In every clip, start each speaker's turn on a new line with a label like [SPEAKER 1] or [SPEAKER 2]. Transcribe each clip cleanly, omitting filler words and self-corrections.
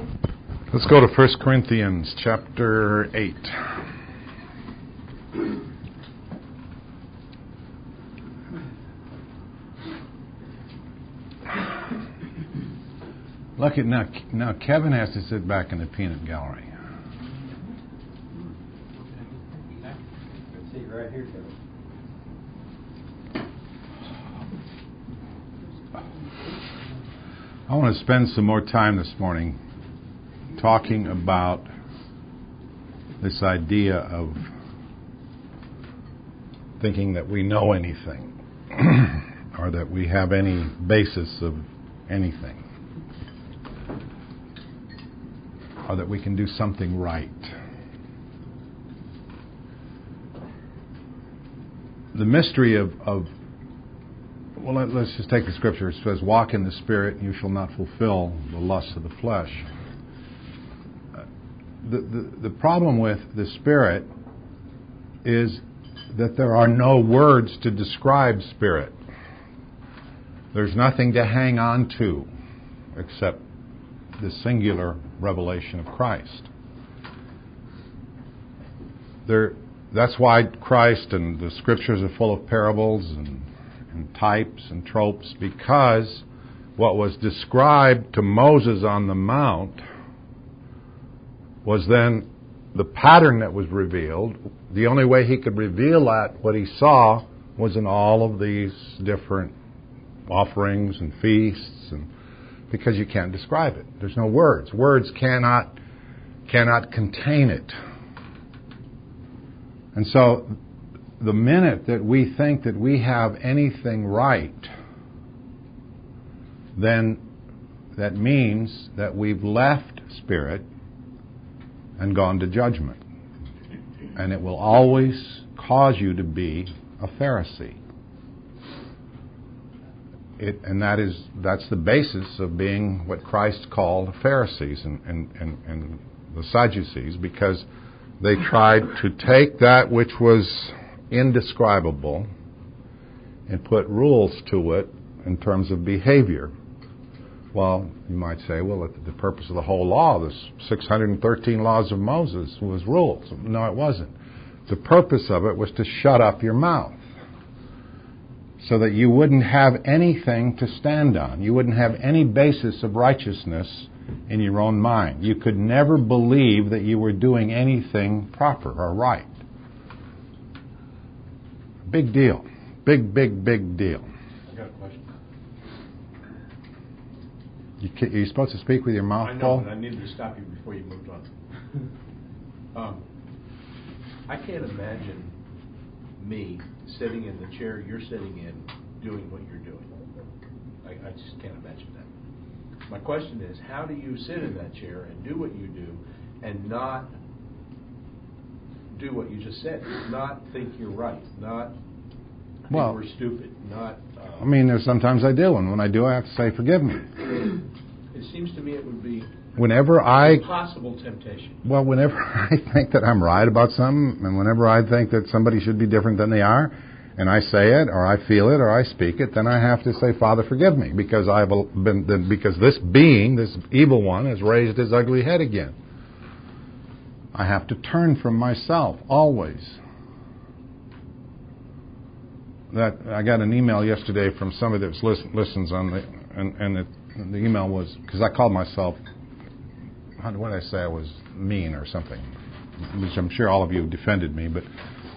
[SPEAKER 1] Let's go to 1 Corinthians chapter 8. Look at now Kevin has to sit back in the peanut gallery.
[SPEAKER 2] Sit right here, Kevin.
[SPEAKER 1] I want to spend some more time this morning talking about this idea of thinking that we know anything or that we have any basis of anything or that we can do something right. The mystery of well, let's just take the scripture. It says, walk in the Spirit, and you shall not fulfill the lusts of the flesh. The problem with the Spirit is that there are no words to describe Spirit. There's nothing to hang on to except the singular revelation of Christ. That's why Christ and the Scriptures are full of parables and types and tropes, because what was described to Moses on the Mount was then the pattern that was revealed. The only way he could reveal that, what he saw, was in all of these different offerings and feasts, and because you can't describe it. There's no words. Words cannot contain it. And so the minute that we think that we have anything right, then that means that we've left Spirit and gone to judgment. And it will always cause you to be a Pharisee. That's the basis of being what Christ called Pharisees and the Sadducees, because they tried to take that which was indescribable and put rules to it in terms of behavior. Well, you might say, well, the purpose of the whole law, the 613 laws of Moses, was rules. No, it wasn't. The purpose of it was to shut up your mouth so that you wouldn't have anything to stand on. You wouldn't have any basis of righteousness in your own mind. You could never believe that you were doing anything proper or right. Big deal. Big deal.
[SPEAKER 2] I got a question.
[SPEAKER 1] You're supposed to speak with your mouth full?
[SPEAKER 2] I know, but I needed to stop you before you moved on. I can't imagine me sitting in the chair you're sitting in doing what you're doing. I just can't imagine that. My question is, how do you sit in that chair and do what you do and not do what you just said? Not think you're right, not think we're stupid, not...
[SPEAKER 1] there's sometimes I do, and when I do, I have to say, forgive me.
[SPEAKER 2] It seems to me it would be
[SPEAKER 1] whenever
[SPEAKER 2] impossible temptation.
[SPEAKER 1] Well, whenever I think that I'm right about something, and whenever I think that somebody should be different than they are, and I say it, or I feel it, or I speak it, then I have to say, Father, forgive me, because because this being, this evil one, has raised his ugly head again. I have to turn from myself, always. That I got an email yesterday from somebody that listens on the, and the email was, because I called myself, what did I say? I was mean or something, which I'm sure all of you defended me, but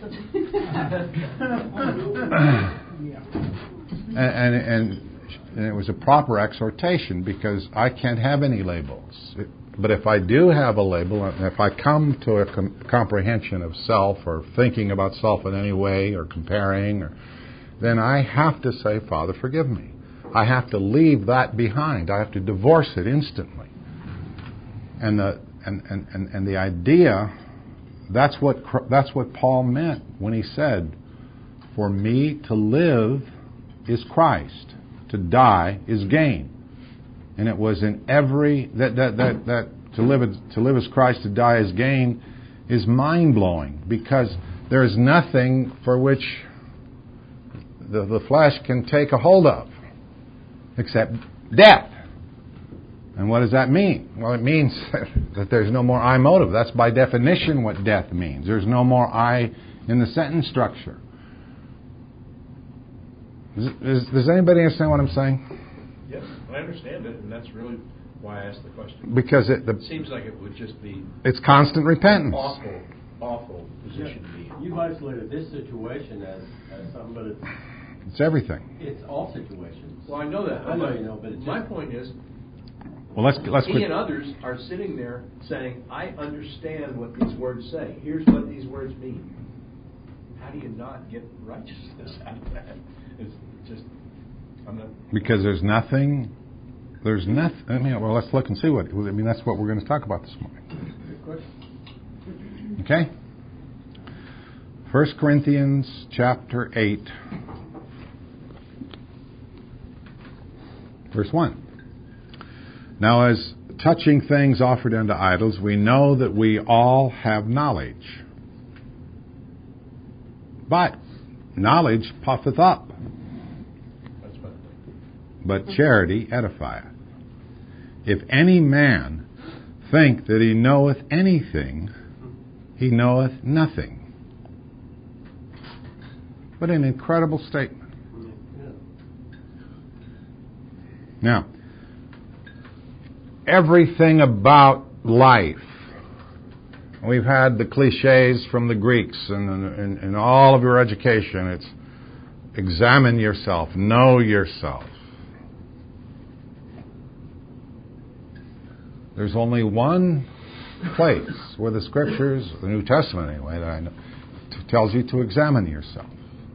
[SPEAKER 1] and it was a proper exhortation, because I can't have any labels. But if I do have a label, and if I come to a comprehension of self, or thinking about self in any way, or comparing, then I have to say, Father, forgive me. I have to leave that behind. I have to divorce it instantly. And the idea, that's what Paul meant when he said, for me to live is Christ, to die is gain. And it was in every that to live as Christ, to die as gain, is mind blowing, because there is nothing for which the flesh can take a hold of except death. And what does that mean? Well, it means that there's no more I motive. That's by definition what death means. There's no more I in the sentence structure. Does anybody understand what I'm saying?
[SPEAKER 2] Yes, I understand it, and that's really why I asked the question.
[SPEAKER 1] Because it
[SPEAKER 2] seems like it would just be...
[SPEAKER 1] It's constant repentance.
[SPEAKER 2] Awful position to be in.
[SPEAKER 3] You've isolated this situation as something, but
[SPEAKER 1] it's everything.
[SPEAKER 3] It's all situations.
[SPEAKER 2] Well, I know that.
[SPEAKER 3] I know you know, but
[SPEAKER 2] my point is...
[SPEAKER 1] Well, let's
[SPEAKER 2] he and others are sitting there saying, I understand what these words say. Here's what these words mean. How do you not get righteousness out of that? It's just, I'm not...
[SPEAKER 1] Because there's nothing. I mean, well, let's look and see what. I mean, that's what we're going to talk about this morning.
[SPEAKER 3] Good question.
[SPEAKER 1] Okay. 1 Corinthians chapter 8, verse 1. Now, as touching things offered unto idols, we know that we all have knowledge. But knowledge puffeth up, but charity edifieth. If any man think that he knoweth anything, he knoweth nothing. What an incredible statement. Now, everything about life. We've had the cliches from the Greeks and in all of your education. It's examine yourself, know yourself. There's only one place where the Scriptures, the New Testament anyway, that I know, tells you to examine yourself.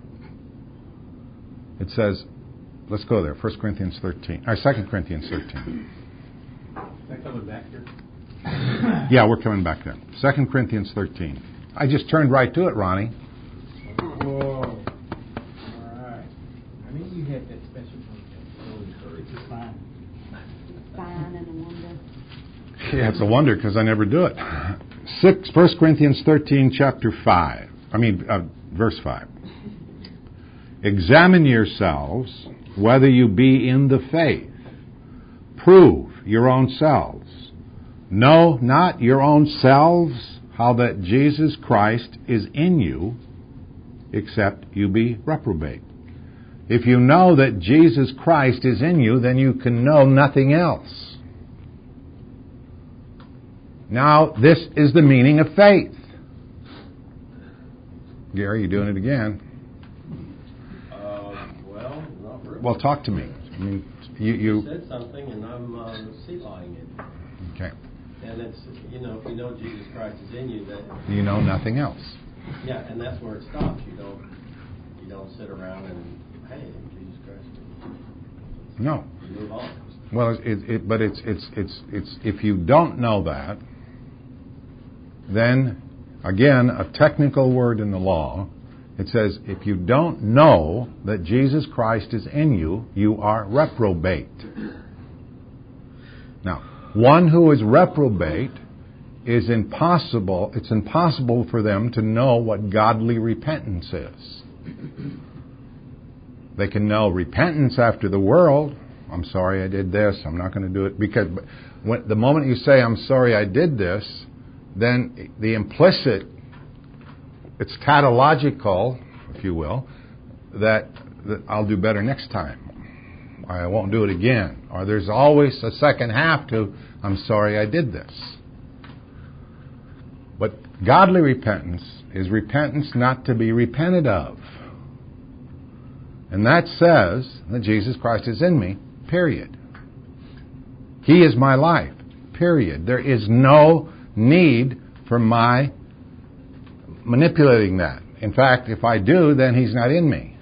[SPEAKER 1] It says, let's go there, 1 Corinthians 13, or 2 Corinthians 13.
[SPEAKER 3] That coming back here?
[SPEAKER 1] Yeah, we're coming back there. 2 Corinthians 13. I just turned right to it, Ronnie.
[SPEAKER 3] Whoa. All right. I mean, you had that special one. It's fine.
[SPEAKER 4] Fine and a wonder.
[SPEAKER 1] Yeah, it's a wonder because I never do it. 1 Corinthians 13, verse 5. Examine yourselves whether you be in the faith. Prove your own selves. Know not your own selves how that Jesus Christ is in you, except you be reprobate. If you know that Jesus Christ is in you, then you can know nothing else. Now, this is the meaning of faith. Gary, you're doing it again.
[SPEAKER 3] Well, not really.
[SPEAKER 1] Well, talk to me. I mean, you
[SPEAKER 3] said something, and I'm sea-lying it.
[SPEAKER 1] Okay.
[SPEAKER 3] And it's, if you know Jesus Christ is in you, that
[SPEAKER 1] You know nothing else.
[SPEAKER 3] Yeah, and that's where it stops. You don't sit around and, hey, Jesus Christ.
[SPEAKER 1] No.
[SPEAKER 3] You move on.
[SPEAKER 1] Well, but it's if you don't know that, then again, a technical word in the law. It says, if you don't know that Jesus Christ is in you, you are reprobate. Now, one who is reprobate is impossible. It's impossible for them to know what godly repentance is. They can know repentance after the world. I'm sorry I did this. I'm not going to do it. Because the moment you say, I'm sorry I did this, then the implicit, it's tautological, if you will, that I'll do better next time. I won't do it again. Or there's always a second half to, I'm sorry I did this. But godly repentance is repentance not to be repented of. And that says that Jesus Christ is in me, period. He is my life, period. There is no need for my manipulating that. In fact, if I do, then He's not in me.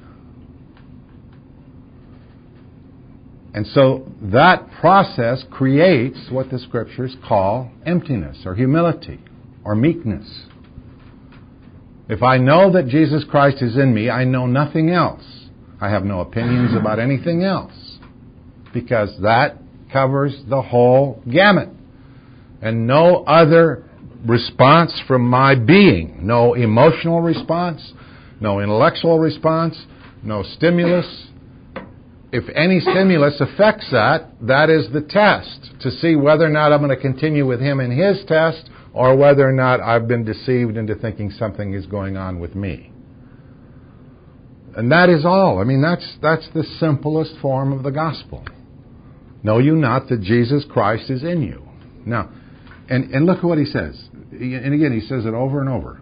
[SPEAKER 1] And so that process creates what the Scriptures call emptiness or humility or meekness. If I know that Jesus Christ is in me, I know nothing else. I have no opinions about anything else, because that covers the whole gamut. And no other response from my being, no emotional response, no intellectual response, no stimulus, if any stimulus affects that, that is the test to see whether or not I'm going to continue with him in his test or whether or not I've been deceived into thinking something is going on with me. And that is all. I mean, that's the simplest form of the gospel. Know you not that Jesus Christ is in you. Now, and look at what he says. And again, he says it over and over.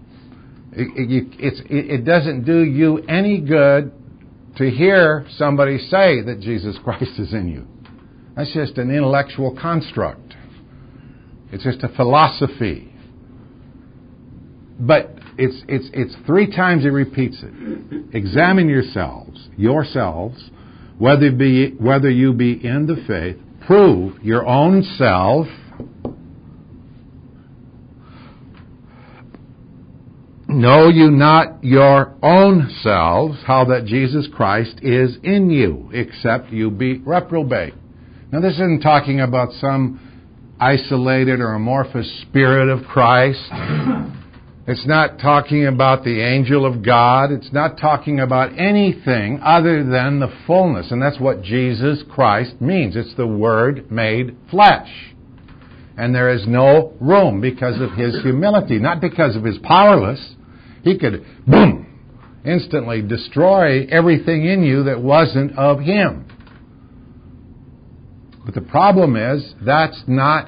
[SPEAKER 1] It doesn't do you any good to hear somebody say that Jesus Christ is in you. That's just an intellectual construct. It's just a philosophy. But it's 3 times he repeats it. Examine yourselves, whether you be in the faith. Prove your own self. Know you not your own selves how that Jesus Christ is in you, except you be reprobate. Now this isn't talking about some isolated or amorphous spirit of Christ. It's not talking about the angel of God. It's not talking about anything other than the fullness. And that's what Jesus Christ means. It's the Word made flesh. And there is no room because of His humility, not because of His powerless. He could, boom, instantly destroy everything in you that wasn't of Him. But the problem is, that's not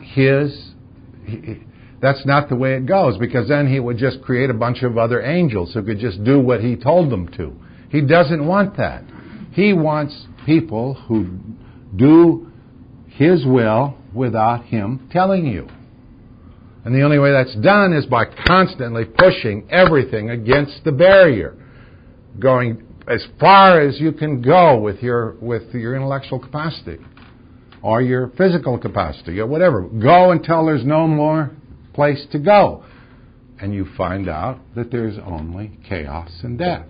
[SPEAKER 1] the way it goes, because then He would just create a bunch of other angels who could just do what He told them to. He doesn't want that. He wants people who do His will without Him telling you. And the only way that's done is by constantly pushing everything against the barrier, going as far as you can go with your intellectual capacity or your physical capacity or whatever. Go until there's no more place to go. And you find out that there's only chaos and death.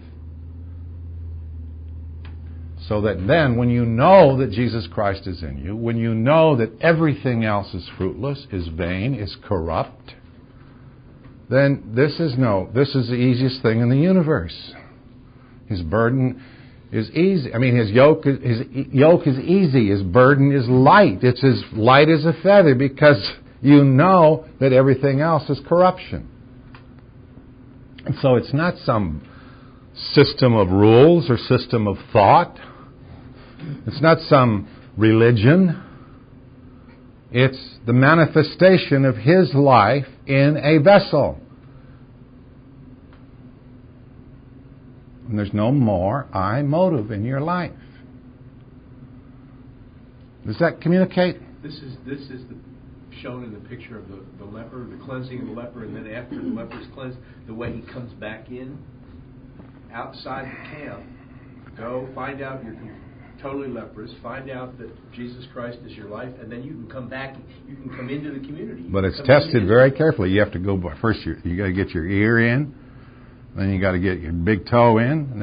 [SPEAKER 1] So that then, when you know that Jesus Christ is in you, when you know that everything else is fruitless, is vain, is corrupt, then this is the easiest thing in the universe. His burden is easy. I mean, his yoke is easy. His burden is light. It's as light as a feather because you know that everything else is corruption. And so it's not some system of rules or system of thought. It's not some religion. It's the manifestation of His life in a vessel. And there's no more I motive in your life. Does that communicate?
[SPEAKER 2] This is shown in the picture of the leper, the cleansing of the leper, and then after the leper is cleansed, the way he comes back in, outside the camp. Go, find out you're totally leprous, find out that Jesus Christ is your life, and then you can come back, you can come into the community.
[SPEAKER 1] But it's tested very carefully. You have to go by first, you got to get your ear in, then you got to get your big toe in, and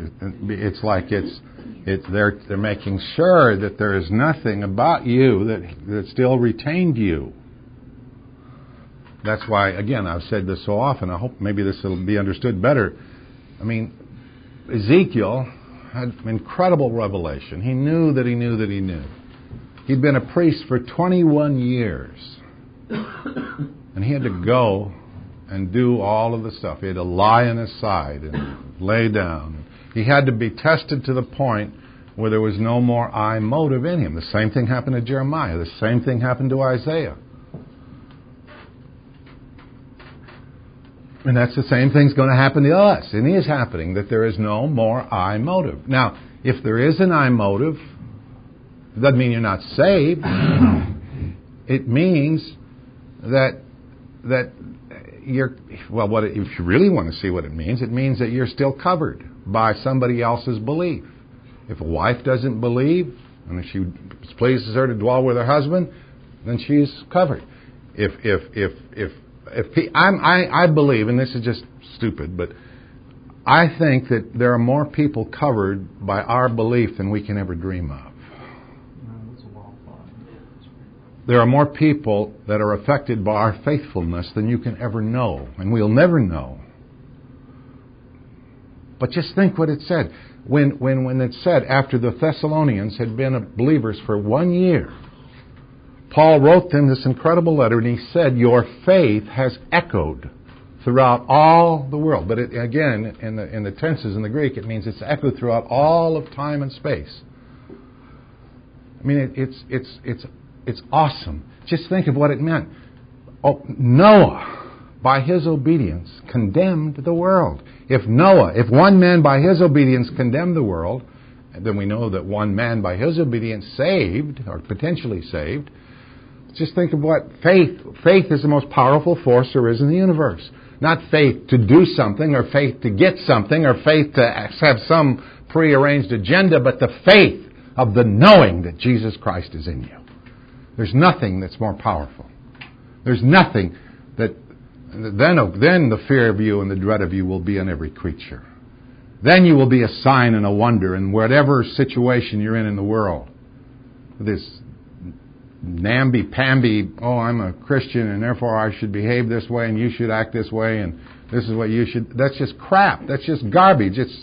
[SPEAKER 1] then they're making sure that there is nothing about you that still retained you. That's why, again, I've said this so often, I hope maybe this will be understood better. I mean, Ezekiel had incredible revelation. He knew that he knew that he knew. He'd been a priest for 21 years. And he had to go and do all of the stuff. He had to lie on his side and lay down. He had to be tested to the point where there was no more I motive in him. The same thing happened to Jeremiah. The same thing happened to Isaiah. And that's the same thing's going to happen to us. And it is happening, that there is no more I motive. Now, if there is an I motive, it doesn't mean you're not saved. It means that you're, well, if you really want to see what it means that you're still covered by somebody else's belief. If a wife doesn't believe, and if she pleases her to dwell with her husband, then she's covered. I believe, and this is just stupid, but I think that there are more people covered by our belief than we can ever dream of. There are more people that are affected by our faithfulness than you can ever know, and we'll never know. But just think what it said. when it said after the Thessalonians had been believers for 1 year, Paul wrote them this incredible letter, and he said, your faith has echoed throughout all the world. But again, in the tenses in the Greek, it means it's echoed throughout all of time and space. I mean, it's awesome. Just think of what it meant. Oh, Noah, by his obedience, condemned the world. If one man by his obedience condemned the world, then we know that one man by his obedience saved, or potentially saved. Just think of what faith is the most powerful force there is in the universe. Not faith to do something, or faith to get something, or faith to have some prearranged agenda, but the faith of the knowing that Jesus Christ is in you. There's nothing that's more powerful. There's nothing that... Then the fear of you and the dread of you will be in every creature. Then you will be a sign and a wonder in whatever situation you're in the world. This namby-pamby, oh, I'm a Christian and therefore I should behave this way and you should act this way and this is what you should... That's just crap. That's just garbage. It's...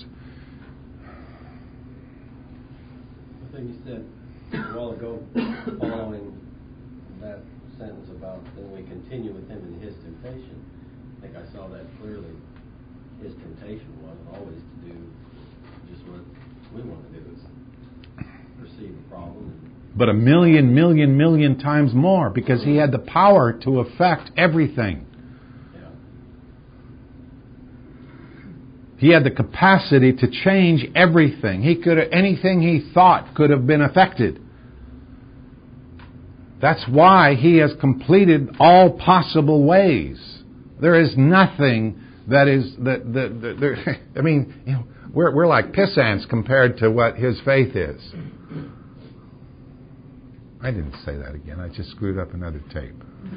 [SPEAKER 5] I think you said a while ago, following that sentence about then we continue with him in his temptation. I think I saw that clearly. His temptation was always to do just what we want to do, is perceive a problem.
[SPEAKER 1] But a million times more, because he had the power to affect everything.
[SPEAKER 5] Yeah.
[SPEAKER 1] He had the capacity to change everything. Anything he thought could have been affected. That's why he has completed all possible ways. There is nothing that is I mean, we're like piss ants compared to what his faith is. I didn't say that again. I just screwed up another tape.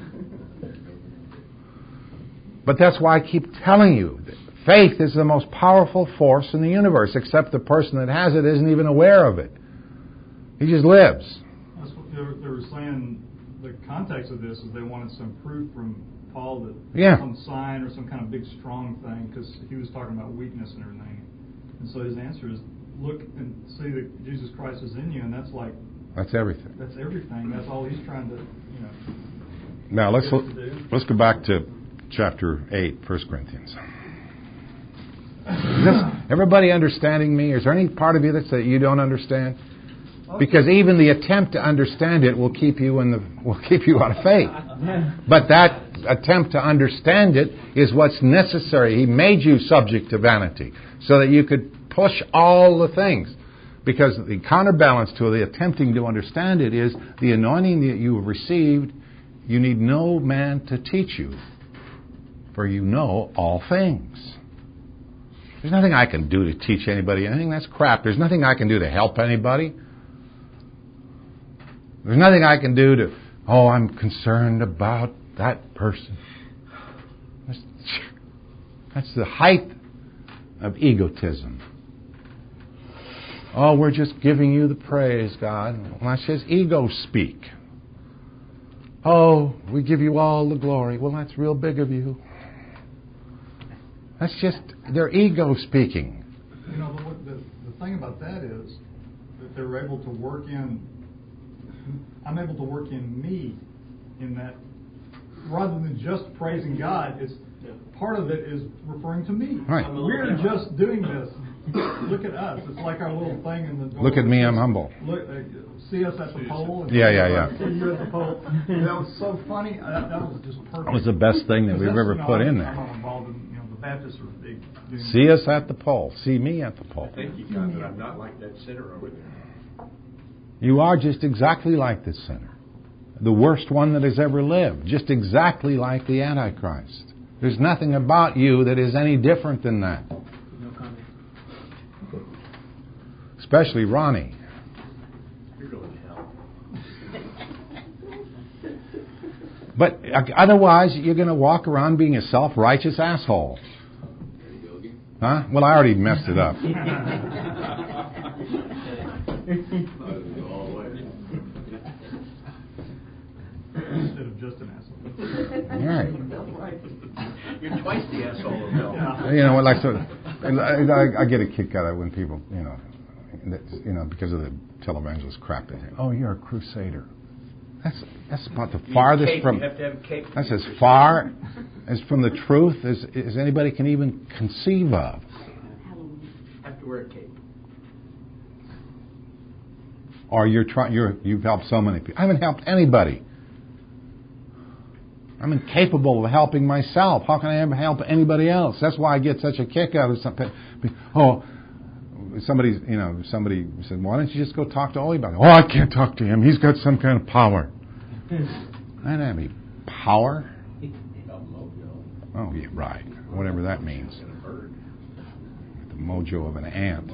[SPEAKER 1] But that's why I keep telling you that faith is the most powerful force in the universe, except the person that has it isn't even aware of it. He just lives.
[SPEAKER 6] That's what they were saying. The context of this is they wanted some proof from Paul that some sign or some kind of big strong thing, because he was talking about weakness and everything. And so his answer is, look and see that Jesus Christ is in you, and that's like...
[SPEAKER 1] That's everything.
[SPEAKER 6] That's everything. That's all he's trying to,
[SPEAKER 1] Now let's go back to chapter 8, 1 Corinthians. Is everybody understanding me? Is there any part of you that you don't understand? Because even the attempt to understand it will keep you out of faith. But that attempt to understand it is what's necessary. He made you subject to vanity so that you could push all the things. Because the counterbalance to the attempting to understand it is the anointing that you have received. You need no man to teach you, for you know all things. There's nothing I can do to teach anybody anything. That's crap. There's nothing I can do to help anybody. There's nothing I can do to, I'm concerned about that person. That's the height of egotism. Oh, we're just giving you the praise, God. Well, that's just ego speak. Oh, we give you all the glory. Well, that's real big of you. That's just their ego speaking.
[SPEAKER 6] The thing about that is that they're able to work in... I'm able to work in me in that, rather than just praising God, it's part of it is referring to me.
[SPEAKER 1] Right.
[SPEAKER 6] We're just doing this. Look at us. It's like our little thing in the door.
[SPEAKER 1] Look at me, I'm humble.
[SPEAKER 6] Look, see us at the pole. And
[SPEAKER 1] Yeah.
[SPEAKER 6] See you at the pole. That was so funny. That was just perfect.
[SPEAKER 1] That was the best thing that we've ever put in there.
[SPEAKER 6] I'm not involved in, the Baptists are big.
[SPEAKER 1] See us at the pole. See me at the pole.
[SPEAKER 2] Thank you, God, that I'm not like that sinner over there.
[SPEAKER 1] You are just exactly like the sinner. The worst one that has ever lived. Just exactly like the Antichrist. There's nothing about you that is any different than that.
[SPEAKER 3] No comment.
[SPEAKER 1] Especially Ronnie.
[SPEAKER 2] You're going to hell.
[SPEAKER 1] But otherwise, you're going to walk around being a self-righteous asshole. Huh? Well, I already messed it up.
[SPEAKER 6] Instead of just an asshole.
[SPEAKER 1] All right.
[SPEAKER 2] You're twice the asshole of hell.
[SPEAKER 1] You know what? Like so. I get a kick out of it when people, because of the televangelist crap, they say, "Oh, you're a crusader." That's about the farthest from.
[SPEAKER 2] You have to have a cape.
[SPEAKER 1] That's as far as from the truth as anybody can even conceive of.
[SPEAKER 2] Have to wear a cape.
[SPEAKER 1] Or you've helped so many people. I haven't helped anybody. I'm incapable of helping myself. How can I ever help anybody else? That's why I get such a kick out of something. Oh, somebody said, "Why don't you just go talk to Ole about it?" "Oh, I can't talk to him. He's got some kind of power." I don't have any power. Oh, yeah, right. Whatever that means. The mojo of an ant.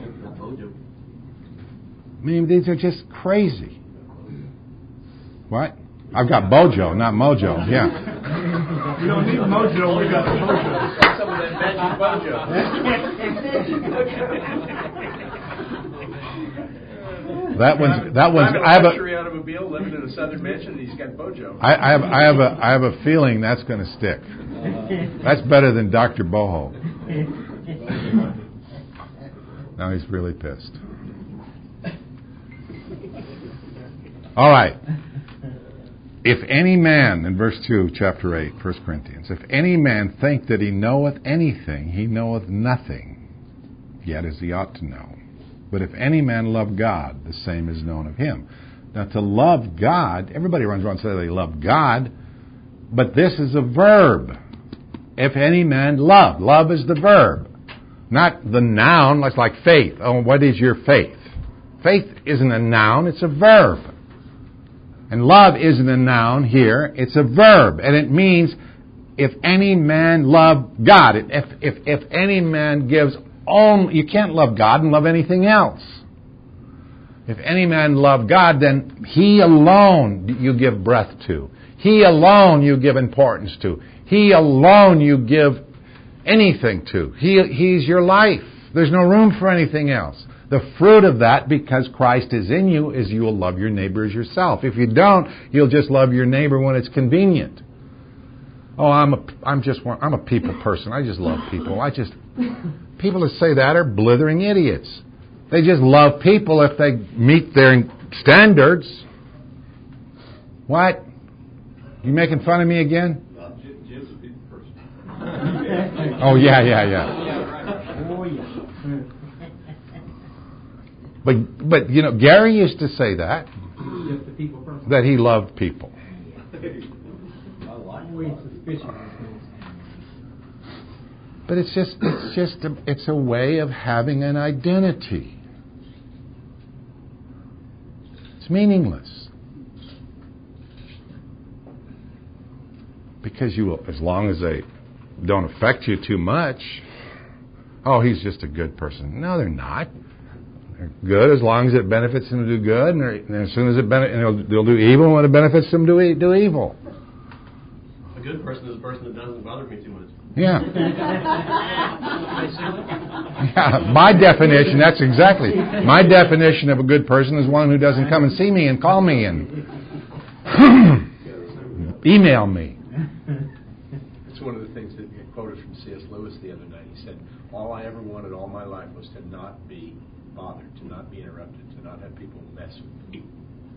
[SPEAKER 1] I mean, these are just crazy. What? I've got bojo, not mojo. Yeah.
[SPEAKER 6] We don't need mojo. We got the mojo.
[SPEAKER 2] Some of that magic mojo.
[SPEAKER 1] That one's. I have a
[SPEAKER 2] luxury automobile, living in a southern mansion, and he's got bojo.
[SPEAKER 1] I have a feeling that's going to stick. That's better than Dr. Boho. Now he's really pissed. All right. If any man, in verse 2, chapter 8, 1 Corinthians, if any man think that he knoweth anything, he knoweth nothing, yet as he ought to know. But if any man love God, the same is known of him. Now to love God, everybody runs around and says they love God, but this is a verb. If any man love. Love is the verb, not the noun, like faith. Oh, what is your faith? Faith isn't a noun, it's a verb. And love isn't a noun here, it's a verb. And it means if any man love God. If any man gives only, you can't love God and love anything else. If any man love God, then He alone you give breath to. He alone you give importance to. He alone you give anything to. He's your life. There's no room for anything else. The fruit of that, because Christ is in you, is you will love your neighbor as yourself. If you don't, you'll just love your neighbor when it's convenient. Oh, I'm a people person. I just love people. People that say that are blithering idiots. They just love people if they meet their standards. What? You making fun of me again?
[SPEAKER 2] Jim's a people person.
[SPEAKER 1] Oh, yeah.
[SPEAKER 3] Oh, yeah.
[SPEAKER 1] But Gary used to say that he loved people. But it's a way of having an identity. It's meaningless. Because as long as they don't affect you too much, oh, he's just a good person. No, they're not. They're good as long as it benefits them to do good, and as soon as they'll do evil when it benefits them to do evil.
[SPEAKER 5] A good person is a person that doesn't bother me too much.
[SPEAKER 1] Yeah. Yeah. My definition. That's exactly my definition of a good person is one who doesn't come and see me and call me and email me.
[SPEAKER 2] It's one of the things that I quoted from C.S. Lewis the other night. He said, "All I ever wanted all my life was to not be bothered, to not be interrupted, to not have people mess with me."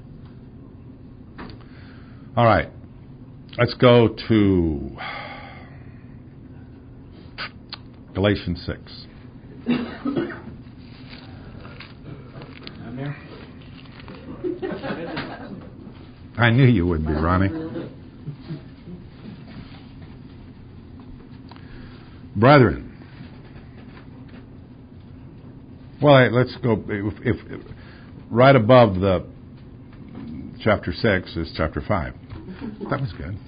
[SPEAKER 1] All right. Let's go to Galatians 6.
[SPEAKER 3] I'm there.
[SPEAKER 1] I knew you would be, Ronnie. Brethren. Well, let's go. If right above the chapter 6 is chapter 5. That was good.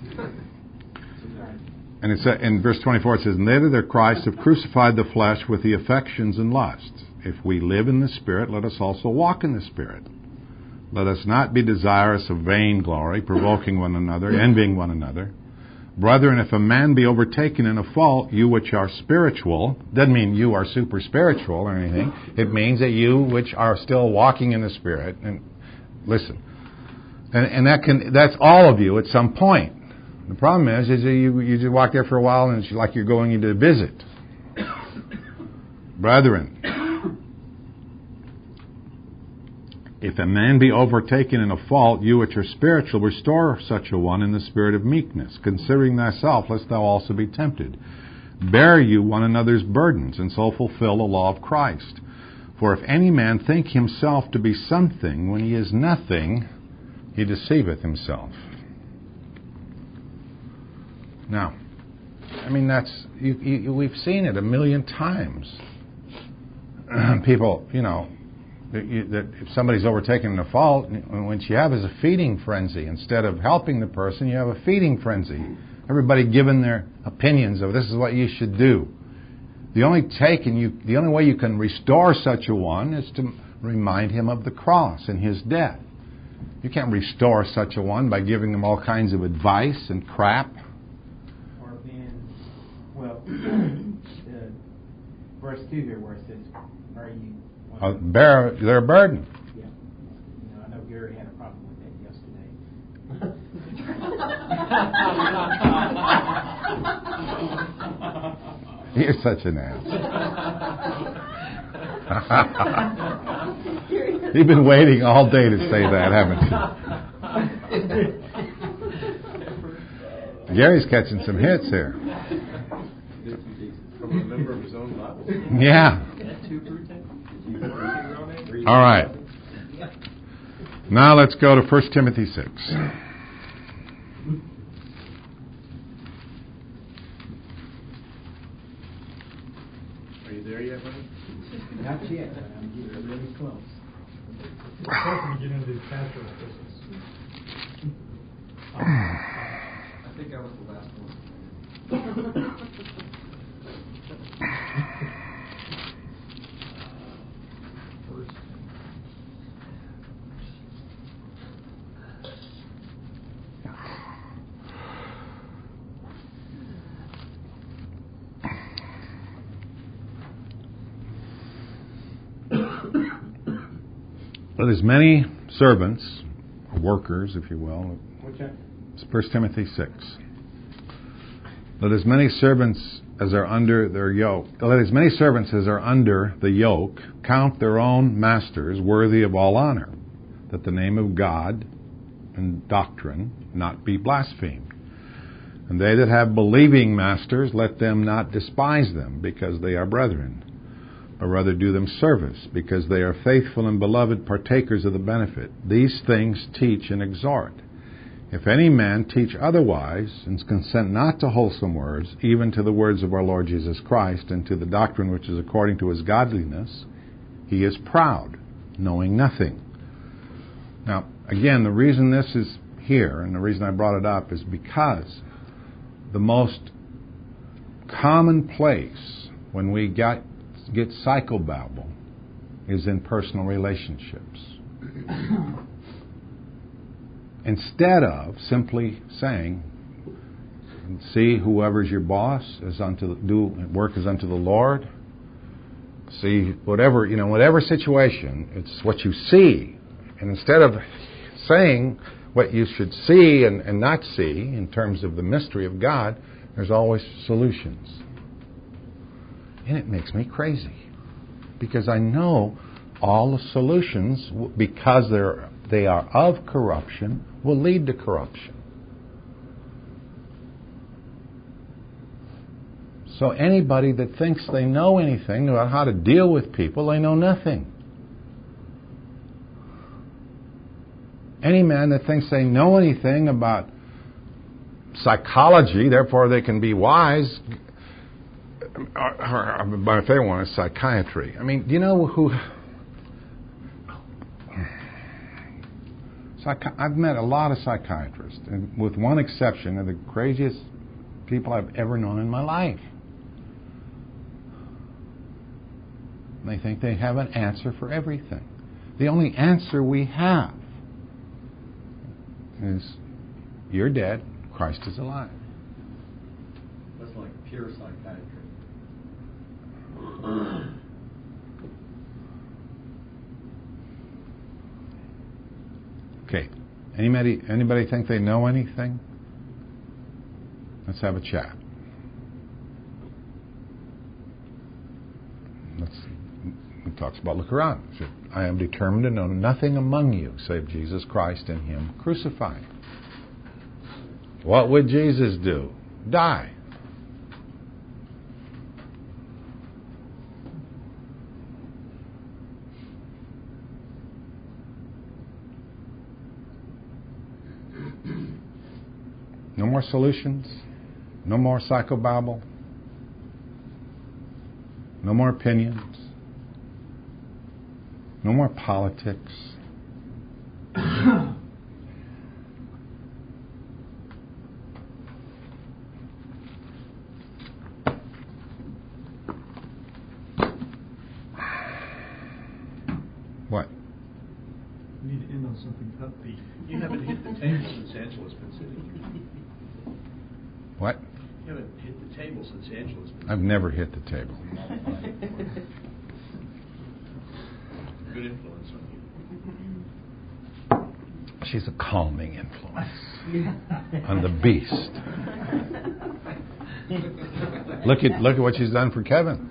[SPEAKER 1] And it's in verse 24 it says, "They that are Christ have crucified the flesh with the affections and lusts. If we live in the Spirit, let us also walk in the Spirit. Let us not be desirous of vain glory, provoking one another, envying one another. Brethren, if a man be overtaken in a fault, you which are spiritual," doesn't mean you are super spiritual or anything. It means that you which are still walking in the Spirit, and listen, and that's all of you at some point. The problem is you just walk there for a while and it's like you're going into a visit. Brethren, if a man be overtaken in a fault, you which are spiritual, restore such a one in the spirit of meekness, considering thyself, lest thou also be tempted. Bear you one another's burdens, and so fulfill the law of Christ. For if any man think himself to be something, when he is nothing, he deceiveth himself. Now, I mean, we've seen it a million times. People, that if somebody's overtaken in a fault, what you have is a feeding frenzy. Instead of helping the person, you have a feeding frenzy. Everybody giving their opinions of this is what you should do. The only way you can restore such a one is to remind him of the cross and his death. You can't restore such a one by giving them all kinds of advice and crap.
[SPEAKER 3] Or being, verse 2 here where it says, are you...
[SPEAKER 1] Bear their burden.
[SPEAKER 3] Yeah. I know Gary had a problem with that yesterday.
[SPEAKER 1] You're such an ass. You've been waiting all day to say that, haven't you? Gary's catching some hits here.
[SPEAKER 2] From a member of his own Bible.
[SPEAKER 1] Yeah. All right. Now let's go to 1 Timothy 6.
[SPEAKER 2] Are you there yet, buddy?
[SPEAKER 3] Not yet, but I'm getting really close.
[SPEAKER 6] It's hard to get into the pastoral business.
[SPEAKER 5] I think I was the last one.
[SPEAKER 1] Let as many servants, workers, if you will, it's 1 Timothy 6. Let as many servants as are under their yoke, let as many servants as are under the yoke count their own masters worthy of all honor, that the name of God and doctrine not be blasphemed. And they that have believing masters, let them not despise them, because they are brethren, but rather do them service, because they are faithful and beloved partakers of the benefit. These things teach and exhort. If any man teach otherwise, and consent not to wholesome words, even to the words of our Lord Jesus Christ, and to the doctrine which is according to his godliness, he is proud, knowing nothing. Now, again, the reason this is here, and the reason I brought it up, is because the most common place when we get psychobabble is in personal relationships. Instead of simply saying, see, whoever's your boss is do work as unto the Lord. See, whatever situation, it's what you see. And instead of saying what you should see and not see in terms of the mystery of God, there's always solutions. And it makes me crazy, because I know all the solutions, because they are of corruption, will lead to corruption. So anybody that thinks they know anything about how to deal with people, they know nothing. Any man that thinks they know anything about psychology, therefore they can be wise. My favorite one is psychiatry. I mean, do you know who... I've met a lot of psychiatrists, and with one exception, they're the craziest people I've ever known in my life. They think they have an answer for everything. The only answer we have is, you're dead, Christ is alive.
[SPEAKER 5] That's like pure psychiatry.
[SPEAKER 1] Okay. Anybody think they know anything? Let's have a chat. Let's talks about, look around. He said, I am determined to know nothing among you save Jesus Christ and Him crucified. What would Jesus do? Die. No more solutions. No more psychobabble. No more opinions. No more politics. What?
[SPEAKER 6] We need to end on something upbeat.
[SPEAKER 2] You haven't hit the table since Angela's been sitting here.
[SPEAKER 1] What?
[SPEAKER 2] You haven't hit the table since Angela's been
[SPEAKER 1] I've never hit the table.
[SPEAKER 2] Good influence on you.
[SPEAKER 1] She's a calming influence on the beast. Look at what she's done for Kevin.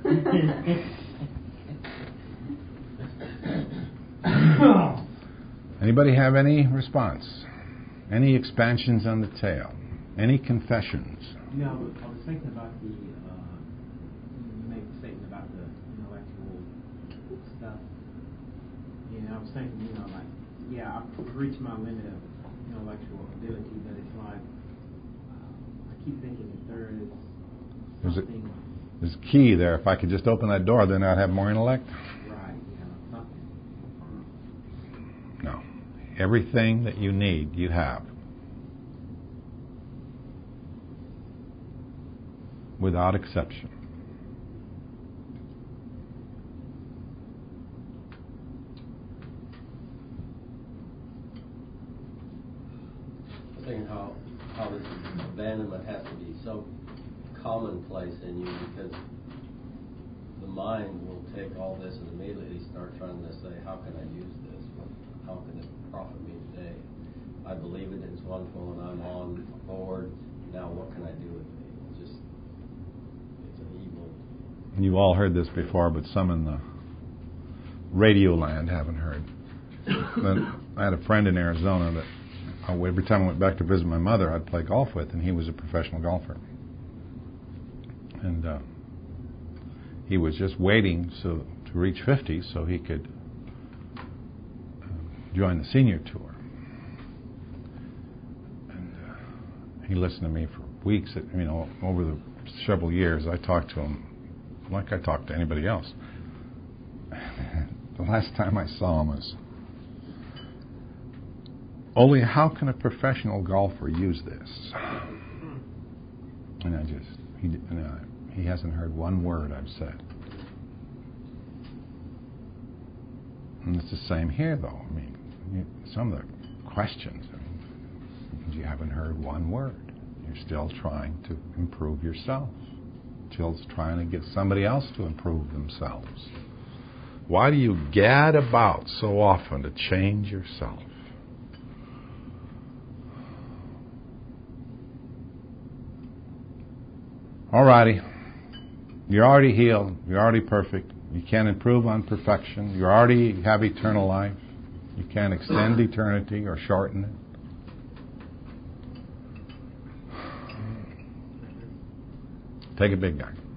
[SPEAKER 1] Anybody have any response? Any expansions on the tale? Any confessions?
[SPEAKER 3] You know, I was thinking about the, you made the statement about the intellectual stuff. And I was thinking, you know, like, yeah, I've reached my limit of intellectual ability, but it's like, I keep thinking that there is something.
[SPEAKER 1] There's a key there. If I could just open that door, then I'd have more intellect.
[SPEAKER 3] Right, yeah, something.
[SPEAKER 1] No. Everything that you need, you have. Without exception.
[SPEAKER 5] I think how this abandonment has to be so commonplace in you, because the mind will take all this and immediately start trying to say, how can I use this? How can it profit me today? I believe it, it's wonderful, and I'm on board. Now what can I do with it? It's an evil.
[SPEAKER 1] You've all heard this before, but some in the radio land haven't heard. But I had a friend in Arizona that every time I went back to visit my mother, I'd play golf with, and he was a professional golfer. And he was just waiting to reach 50 so he could join the senior tour. And he listened to me for weeks. Over the several years, I talked to him like I talked to anybody else. The last time I saw him was, Ole, how can a professional golfer use this? And he hasn't heard one word I've said. And it's the same here, though. Some of the questions, you haven't heard one word. You're still trying to improve yourself. Still trying to get somebody else to improve themselves. Why do you gad about so often to change yourself? Alrighty. You're already healed. You're already perfect. You can't improve on perfection. You already have eternal life. You can't extend eternity or shorten it. Take a big guy.